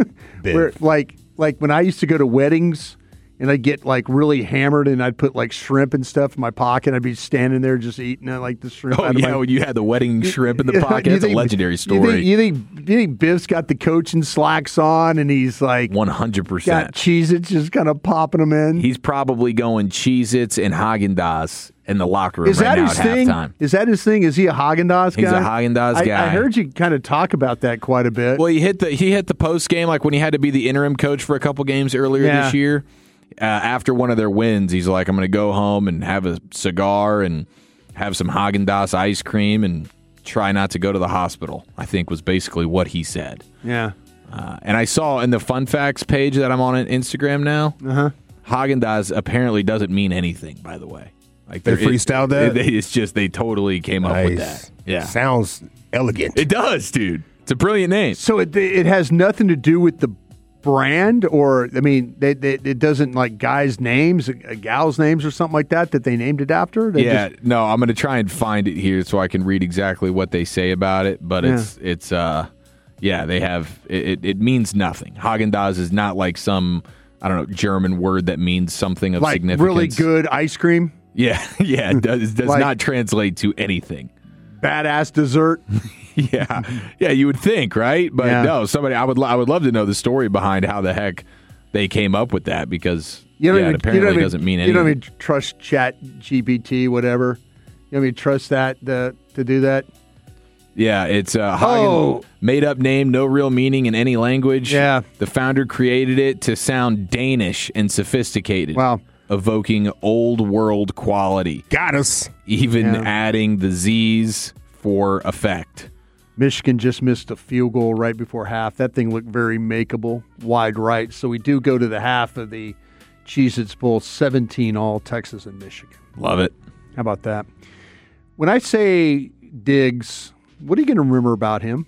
where like like when I used to go to weddings and I'd get like really hammered and I'd put like shrimp and stuff in my pocket, I'd be standing there just eating it, like the shrimp Oh out of yeah, my when you had the wedding shrimp in the You pocket, that's think- a legendary You story. think, you think you think Biff's got the coaching slacks on and he's like One hundred percent. got Cheez-Its just kind of popping them in? He's probably going Cheez-Its and Haagen-Dazs in the locker room Is right that now his at thing? halftime. Is that his thing? Is he a Haagen-Dazs guy? He's a Haagen-Dazs I- guy. I heard you kind of talk about that quite a bit. Well, he hit the he hit the post game like when he had to be the interim coach for a couple games earlier Yeah. this year. Uh, after one of their wins, he's like, "I'm going to go home and have a cigar and have some Haagen-Dazs ice cream and try not to go to the hospital." I think was basically what he said. Yeah. Uh, and I saw in the fun facts page that I'm on on Instagram now, uh-huh. Haagen-Dazs apparently doesn't mean anything. By the way, like They they're- it- freestyled that? it- it's just they totally came up with Nice. that. Yeah, Sounds elegant. it does, dude. It's a brilliant name. So it it has nothing to do with the brand, or I mean, they, they, it doesn't like guys' names, uh, gals' names, or something like that that they named it after. They yeah, just- no, I'm going to try and find it here so I can read exactly what they say about it. But Yeah. it's it's uh, yeah, they have it. It, it means nothing. Haagen-Dazs is not like some I don't know German word that means something of like significance. really good ice cream, Yeah, yeah, it does it does Like- not translate to anything. badass dessert. Yeah, yeah, you would think, right? But Yeah. no, somebody I would lo- I would love to know the story behind how the heck they came up with that because You don't yeah, even, it apparently you don't even, doesn't mean You anything. don't even trust Chat G P T, whatever. You don't even trust that uh, to do that. Yeah, it's a Hagen, Oh. made up name, no real meaning in any language. Yeah. The founder created it to sound Danish and sophisticated. Wow. Evoking old world quality. Got us. Even Yeah. adding the Z's for effect. Michigan just missed a field goal right before half. That thing looked very makeable, wide right. So we do go to the half of the Cheez-Its Bowl, seventeen all, Texas and Michigan. Love it. How about that? When I say Diggs, what are you going to remember about him?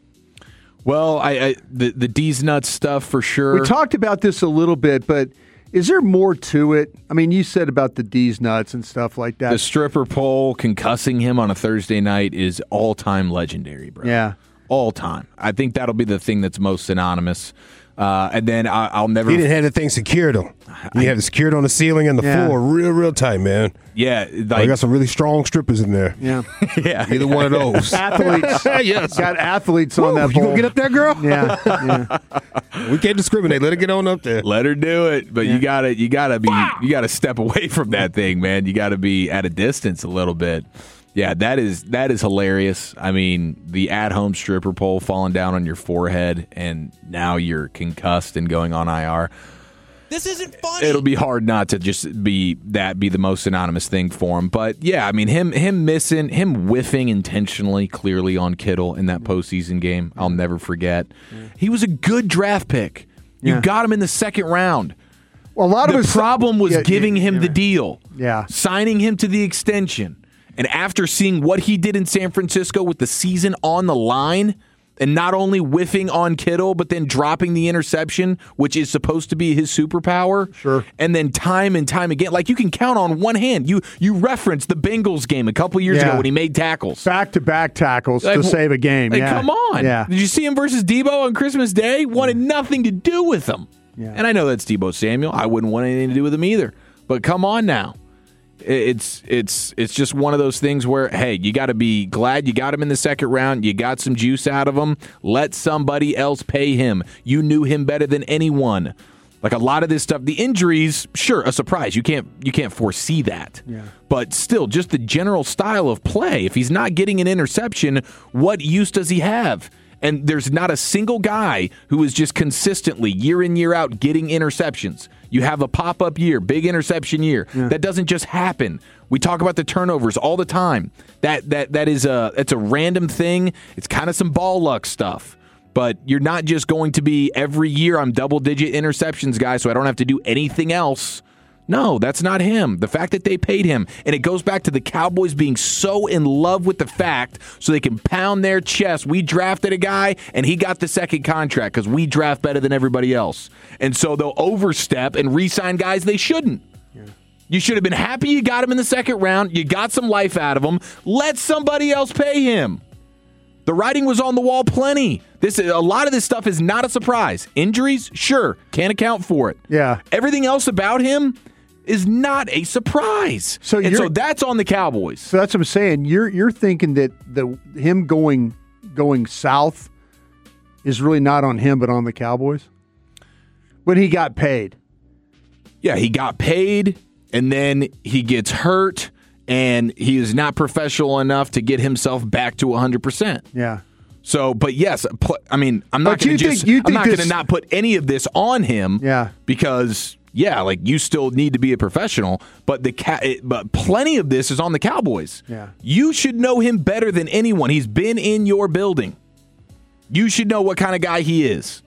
Well, I, I the the D's nuts stuff for sure. We talked about this a little bit, but is there more to it? I mean, you said about the D's nuts and stuff like that. The stripper pole concussing him on a Thursday night is all time legendary, bro. Yeah. All time. I think that'll be the thing that's most synonymous. Uh, and then I, I'll never. He didn't have the thing secured though. You have it secured on the ceiling and the Yeah. floor, real, real tight, man. Yeah, I like, got some really strong strippers in there. Yeah. yeah. Either one of those. Athletes. Yes. Got athletes on that You ball. gonna get up there, girl? Yeah. yeah. We can't discriminate. Let it get on up there. Let her do it, but you gotta, you gotta be, you gotta step away from that thing, man. You gotta be at a distance a little bit. Yeah, that is that is hilarious. I mean, the at-home stripper pole falling down on your forehead, and now you're concussed and going on I R. This isn't funny. It'll be hard not to just be that be the most synonymous thing for him. But yeah, I mean, him him missing, him whiffing intentionally, clearly on Kittle in that postseason game, I'll never forget. He was a good draft pick. You Yeah. got him in the second round. Well, a lot the of us problem was yeah, giving yeah, him yeah, the right. deal, Yeah. signing him to the extension. And after seeing what he did in San Francisco with the season on the line, and not only whiffing on Kittle, but then dropping the interception, which is supposed to be his superpower. Sure. And then time and time again, like you can count on one hand. You you referenced the Bengals game a couple years Yeah. ago when he made tackles. Back-to-back tackles Like, to save a game. Like, yeah. come on. Yeah. Did you see him versus Debo on Christmas Day? Wanted nothing to do with him. Yeah. And I know that's Debo Samuel. I wouldn't want anything to do with him either. But come on now. It's it's it's just one of those things where, hey, you got to be glad you got him in the second round. You got some juice out of him. Let somebody else pay him. You knew him better than anyone. Like a lot of this stuff, the injuries, sure, a surprise. You can't you can't foresee that. Yeah. But still, just the general style of play. If he's not getting an interception, what use does he have? And there's not a single guy who is just consistently, year in, year out, getting interceptions. You have a pop-up year, big interception year. Yeah. That doesn't just happen. We talk about the turnovers all the time. That that that is a it's a random thing. It's kind of some ball luck stuff. But you're not just going to be every year I'm double-digit interceptions guy, so I don't have to do anything else. No, that's not him. The fact that they paid him, and it goes back to the Cowboys being so in love with the fact so they can pound their chest. We drafted a guy, and he got the second contract because we draft better than everybody else. And so they'll overstep and re-sign guys they shouldn't. Yeah. You should have been happy you got him in the second round. You got some life out of him. Let somebody else pay him. The writing was on the wall plenty. This a lot of this stuff is not a surprise. Injuries, sure, can't account for it. Yeah. Everything else about him is not a surprise. So and so that's on the Cowboys. So that's what I'm saying. You're you're thinking that the him going going south is really not on him, but on the Cowboys? When he got paid. Yeah, he got paid, and then he gets hurt, and he is not professional enough to get himself back to one hundred percent. Yeah. So, but yes, I mean, I'm not going to just, think, I'm not going this... to not put any of this on him. Yeah. Because, yeah, like you still need to be a professional, but the ca- it, but plenty of this is on the Cowboys. Yeah. You should know him better than anyone. He's been in your building. You should know what kind of guy he is.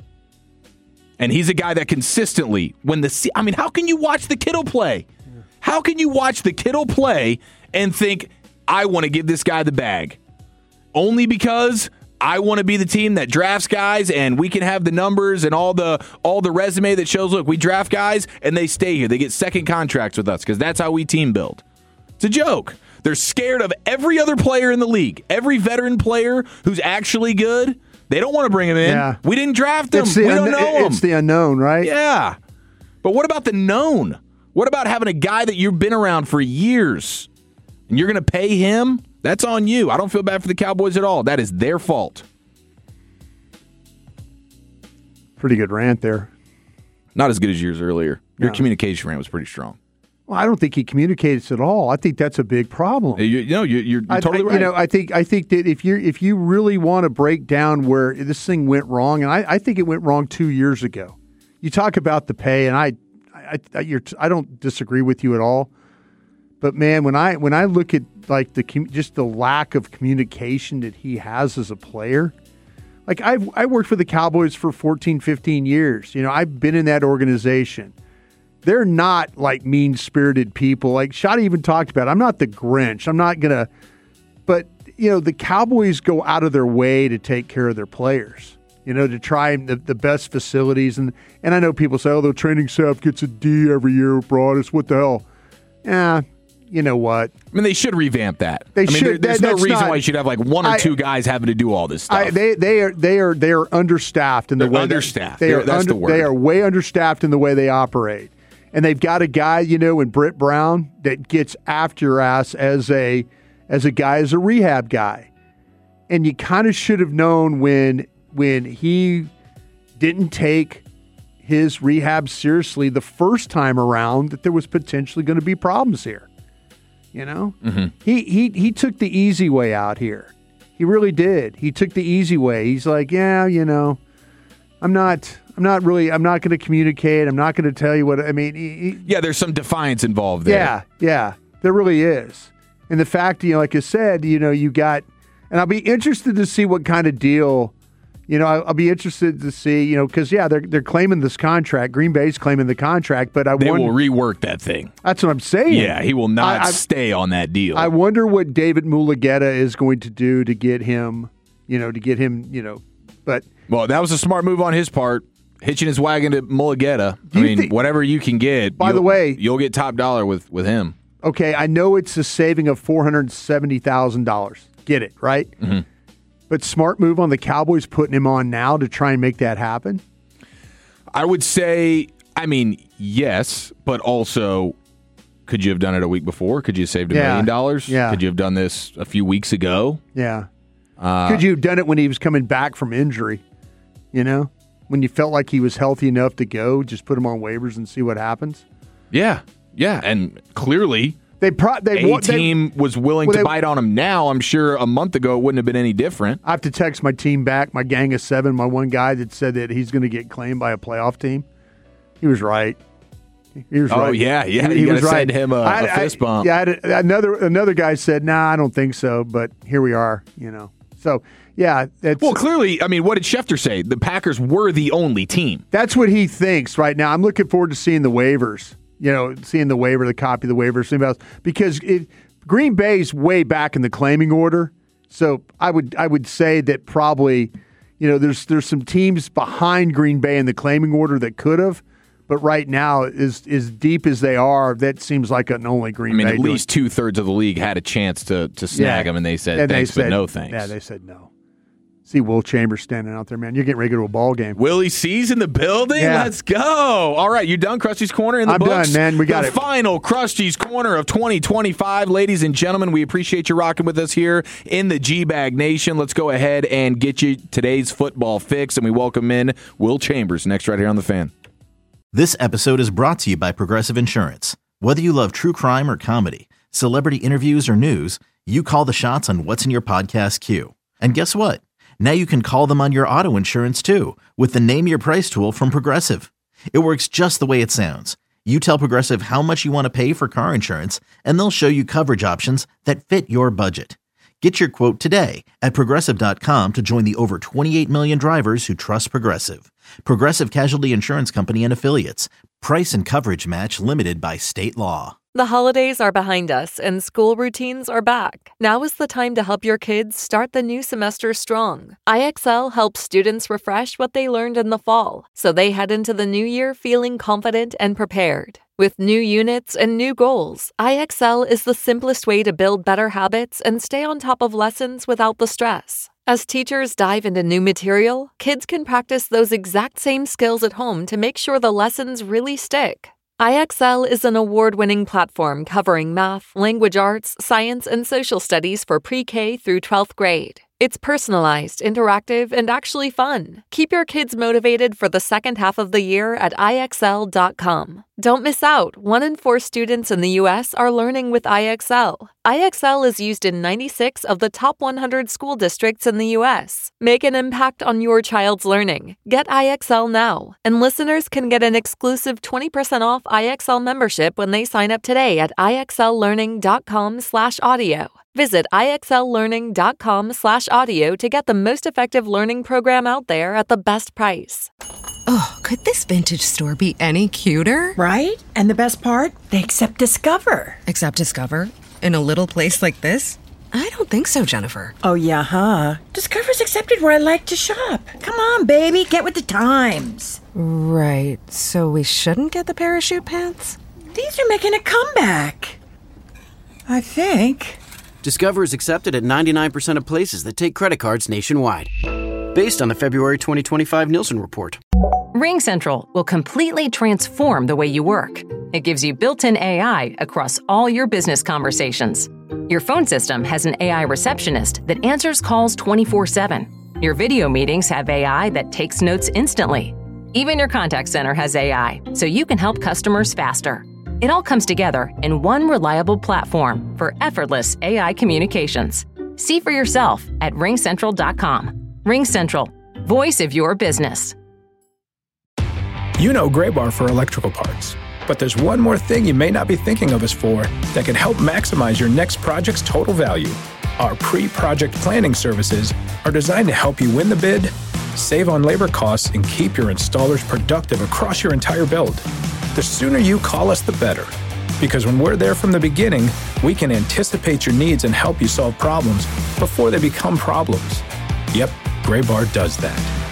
And he's a guy that consistently, when the, I mean, how can you watch the Kittle play? Yeah. How can you watch the Kittle play and think, I want to give this guy the bag? Only because I want to be the team that drafts guys and we can have the numbers and all the all the resume that shows, look, we draft guys and they stay here. They get second contracts with us because that's how we team build. It's a joke. They're scared of every other player in the league. Every veteran player who's actually good, they don't want to bring him in. Yeah. We didn't draft him. It's the we un- don't know him. It's the unknown, right? Yeah. But what about the known? What about having a guy that you've been around for years and you're going to pay him? That's on you. I don't feel bad for the Cowboys at all. That is their fault. Pretty good rant there. Not as good as yours earlier. Your No. communication rant was pretty strong. Well, I don't think he communicates at all. I think that's a big problem. You, you know, you, you're, you're I, totally I, right. You know, I think I think that if you if you really want to break down where this thing went wrong, and I, I think it went wrong two years ago. You talk about the pay, and I, I, I, you're, I don't disagree with you at all. But man, when I when I look at like the just the lack of communication that he has as a player, like I've I worked for the Cowboys for fourteen, fifteen years. You know, I've been in that organization. They're not like mean-spirited people. Like Shotty even talked about, I'm not the Grinch. I'm not gonna, but you know, the Cowboys go out of their way to take care of their players. You know, to try the, the best facilities, and and I know people say, oh, the training staff gets a D every year, Broadus. What the hell? Yeah. You know what? I mean, they should revamp that. They I mean, should. There, there's that, no reason not, why you should have like one or I, two guys having to do all this stuff. I, they they are they are they are understaffed in the They're way understaffed. They, they are that's under, the word. They are way understaffed in the way they operate, and they've got a guy, you know, in Britt Brown that gets after your ass as a as a guy as a rehab guy, and you kind of should have known when when he didn't take his rehab seriously the first time around that there was potentially going to be problems here. You know, mm-hmm. he he he took the easy way out here. He really did. He took the easy way. He's like, yeah, you know, I'm not, I'm not really, I'm not going to communicate. I'm not going to tell you what I mean. He, he, yeah, there's some defiance involved there. Yeah, yeah, there really is. And the fact, you know, like I said, you know, you got, and I'll be interested to see what kind of deal. You know, I'll, I'll be interested to see, you know, because, yeah, they're they're claiming this contract. Green Bay's claiming the contract, but I They wonder, will rework that thing. That's what I'm saying. Yeah, he will not I, I, stay on that deal. I wonder what David Mulugeta is going to do to get him, you know, to get him, you know, but. Well, that was a smart move on his part, hitching his wagon to Mulugeta. I mean, think, whatever you can get. By the way. You'll get top dollar with, with him. Okay, I know it's a saving of four hundred seventy thousand dollars. Get it, right? Mm-hmm. But smart move on the Cowboys putting him on now to try and make that happen? I would say, I mean, yes, but also, could you have done it a week before? Could you have saved a Yeah. million dollars? Yeah. Could you have done this a few weeks ago? Yeah. Uh, Could you have done it when he was coming back from injury? You know? When you felt like he was healthy enough to go, just put him on waivers and see what happens? Yeah. Yeah. And clearly, They pro- they a wa- they- team was willing well, to they- bite on them now. I'm sure a month ago it wouldn't have been any different. I have to text my team back, my gang of seven, my one guy that said that he's going to get claimed by a playoff team. He was right. He was oh, right. yeah, yeah. He, you he was got to right. send him a, I, a fist bump. I, yeah, I had a, another another guy said, "Nah, I don't think so." But here we are. You know. So yeah. It's, well, clearly, I mean, what did Schefter say? The Packers were the only team. That's what he thinks right now. I'm looking forward to seeing the waivers. You know, seeing the waiver, the copy of the waiver, seeing else, because it, Green Bay's way back in the claiming order. So I would I would say that probably, you know, there's there's some teams behind Green Bay in the claiming order that could have. But right now, as as deep as they are, that seems like an only Green Bay. I mean, Bay at least two thirds of the league had a chance to to snag yeah. him, and they said and thanks, they said, but no thanks. Yeah, they said no. See Will Chambers standing out there, man. You're getting ready to go to a ball game. Willie C's in the building. Yeah. Let's go. All right, you done? Krusty's Corner in the I'm books? done, man. We got the it. final Krusty's Corner of twenty twenty-five. Ladies and gentlemen, we appreciate you rocking with us here in the G-Bag Nation. Let's go ahead and get you today's football fix, and we welcome in Will Chambers next right here on The Fan. This episode is brought to you by Progressive Insurance. Whether you love true crime or comedy, celebrity interviews or news, you call the shots on what's in your podcast queue. And guess what? Now you can call them on your auto insurance too with the Name Your Price tool from Progressive. It works just the way it sounds. You tell Progressive how much you want to pay for car insurance, and they'll show you coverage options that fit your budget. Get your quote today at Progressive dot com to join the over twenty-eight million drivers who trust Progressive. Progressive Casualty Insurance Company and Affiliates. Price and coverage match limited by state law. The holidays are behind us and school routines are back. Now is the time to help your kids start the new semester strong. I X L helps students refresh what they learned in the fall, so they head into the new year feeling confident and prepared. With new units and new goals, I X L is the simplest way to build better habits and stay on top of lessons without the stress. As teachers dive into new material, kids can practice those exact same skills at home to make sure the lessons really stick. I X L is an award-winning platform covering math, language arts, science, and social studies for pre-K through twelfth grade. It's personalized, interactive, and actually fun. Keep your kids motivated for the second half of the year at I X L dot com. Don't miss out. One in four students in the U S are learning with I X L. I X L is used in ninety-six of the top one hundred school districts in the U S. Make an impact on your child's learning. Get I X L now. And listeners can get an exclusive twenty percent off I X L membership when they sign up today at I X L learning dot com slash audio. Visit I X L learning dot com slash audio to get the most effective learning program out there at the best price. Oh, could this vintage store be any cuter? Right? And the best part? They accept Discover. Accept Discover? In a little place like this? I don't think so, Jennifer. Oh, yeah, huh? Discover's accepted where I like to shop. Come on, baby, get with the times. Right, so we shouldn't get the parachute pants? These are making a comeback. I think. Discover is accepted at ninety-nine percent of places that take credit cards nationwide. Based on the February twenty twenty-five Nielsen report. RingCentral will completely transform the way you work. It gives you built-in A I across all your business conversations. Your phone system has an A I receptionist that answers calls twenty-four seven. Your video meetings have A I that takes notes instantly. Even your contact center has A I, so you can help customers faster. It all comes together in one reliable platform for effortless A I communications. See for yourself at ring central dot com. RingCentral, voice of your business. You know Graybar for electrical parts, but there's one more thing you may not be thinking of us for that can help maximize your next project's total value. Our pre-project planning services are designed to help you win the bid, save on labor costs, and keep your installers productive across your entire build. The sooner you call us, the better. Because when we're there from the beginning, we can anticipate your needs and help you solve problems before they become problems. Yep, Graybar does that.